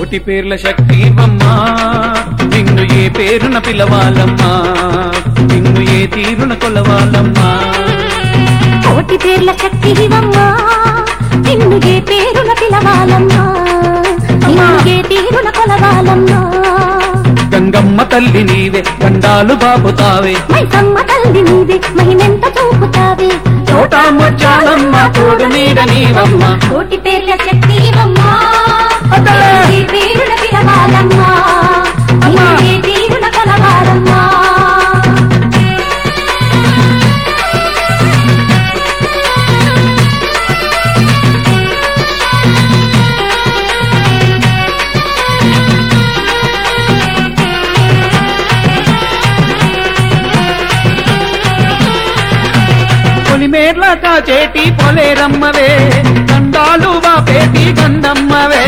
కోటి పేర్ల శక్తివమ్మా నిన్ను ఏ పేరున పిలవాలమ్మా నిన్ను ఏ తీరున కొలవాలమ్మా కోటి పేర్ల శక్తివమ్మా నిన్ను ఏ పేరున పిలవాలమ్మా నిన్ను ఏ తీరున కొలవాలమ్మా గంగమ్మ తల్లి నీవే గండాలు బాపుతావే మైసమ్మ తల్లి నీవే మహిమెంత చూపుతావే చోటా ముచ్చాలమ్మ తోడు నీడ నీవమ్మ కోటి పేర్ల శక్తివమ్మా నిన్ను ఏ పేరున పిలవాలమ్మా నిన్ను ఏ తీరున కొలవాలమ్మా పొలిమేర్ల కాచేటి పొలేరమ్మవే గండాలు బాపేటి గండమ్మవే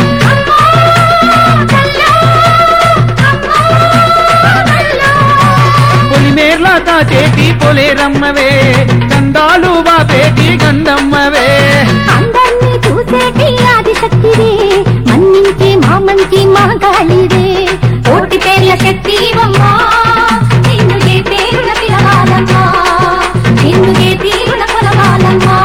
పొలిమేర్ల కాచేటి పొలేరమ్మవే గండాలు బాపేటి గండమ్మవే అందరినీ చూసేటి ఆదిశక్తివే మన్నించే మా మంచి మా గాలివే కోటి పేర్ల శక్తివమ్మా నిన్ను ఏ పేరున పిలవాలమ్మా నిన్ను ఏ తీరున కొలవాలమ్మా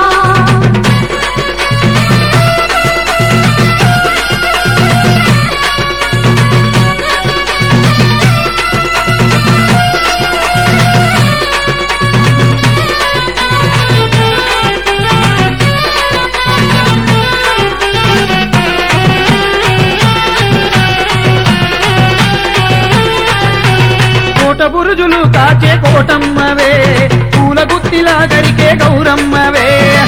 కోట బురుజులు కాచే కోటమ్మవే పూల గుత్తిలా గరికే గౌరమ్మవే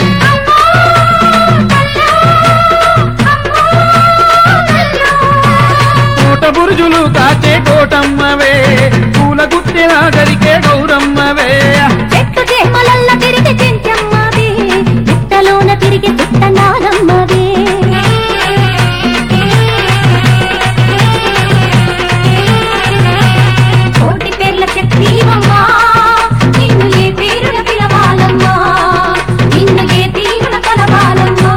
కోట బురుజులు కాచే కోటమ్మవే పూల గుత్తిలా గరికే గౌరమ్మవే చెట్టు చేమలల్ల తిరిగి చెంచమ్మవే పుట్టలోన తిరిగి పుట్టనాలమ్మవే కోటి పేర్ల శక్తివమ్మా నిన్ను ఏ పేరున పిలవాలమ్మా నిన్ను ఏ తీరున కొలవాలమ్మా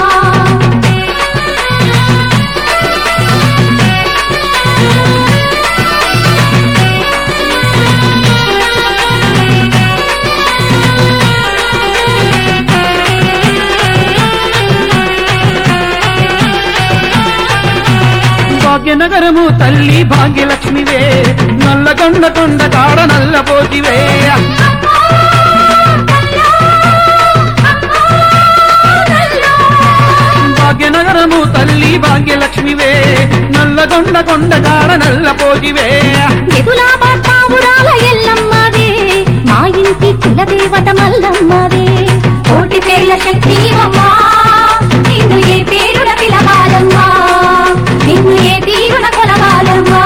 భాగ్యనగరము తల్లి భాగ్యలక్ష్మివే నల్లగొండ కొండ కాడ నల్లపోతివే భాగ్యనగరము తల్లి భాగ్యలక్ష్మివే నల్లగొండ కొండ కాడ నల్లపోతివే ఎదులా బావురాల ఎల్లమ్మవే మా ఇంటి కులదేవత మల్లమ్మవే కోటి పేర్ల శక్తివమ్మా నిన్ను ఏ పేరున పిలవాలమ్మా నిన్ను ఏ తీరున కొలవాలమ్మా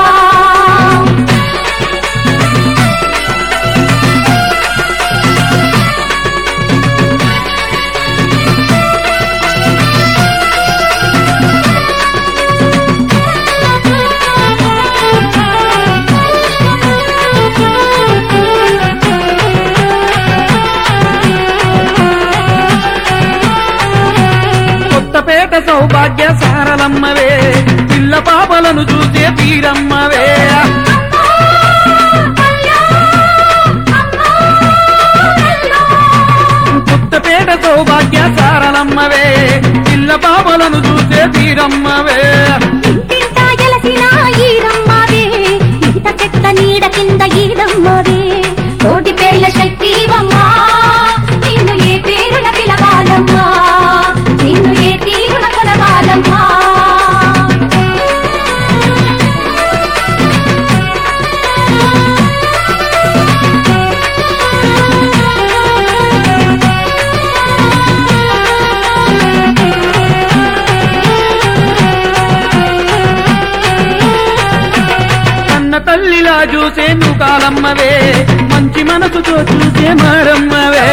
కొత్తపేట సౌభాగ్య సారలమ్మవే పిల్ల పాపలను చూసే తీరమ్మవే కొత్తపేట సౌభాగ్య సారలమ్మవే పిల్ల పాపలను చూసే తీరమ్మవే ఇంటింటా ఎలసిన ఈరమ్మవే ఈత చెట్ల నీడ కింద ఈడమ్మవే కోటి పేర్ల శక్తివమ్మా నిన్ను ఏ పేరున పిలవాలమ్మా నిన్ను ఏ తీరున కొలవాలమ్మా కన్న తల్లిలా చూసే నువ్వు కాలమ్మవే మంచి మనసుతో చూసే మారమ్మవే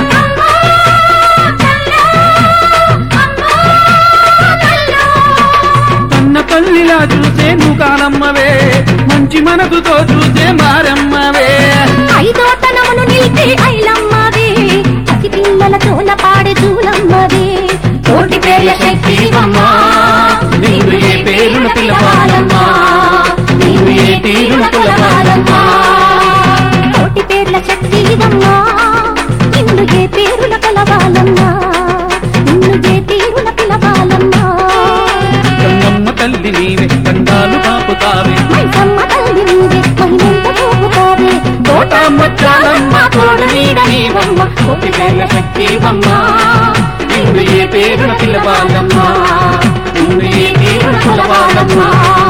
కన్న తల్లిలా చూసే నువ్వు కాలమ్మవే మంచి మనసుతో చూసే మారమ్మవే ఐదోతనమును నిలిపే ఐలమ్మవే పసి పిల్లల తోల పాడే చూలమ్మవే కోటి పేర్ల శక్తివమ్మా నిన్ను ఏ పేరు పిలవాలమ్మా నిన్ను ఏ తీరున పిలవాలమ్మా కోటి పేర్ల శక్తి ఇదమ్మా నిన్ను ఏ పేరున పిలవాలమ్మా నిన్ను ఏ తీరున పిలవాలమ్మా గంగమ్మ తల్లి నీవే గంగాలు కాపుతావే మైసమ్మ తల్లి నీవే మహిమెంత చూపుతావే కోట ముత్యాలమ్మ తోడు నీడ నీవమ్మ కోటి పేర్ల శక్తివమ్మ నిన్ను ఏ పేరున పిలవాలమ్మా నిన్ను ఏ తీరున పిలవాలమ్మా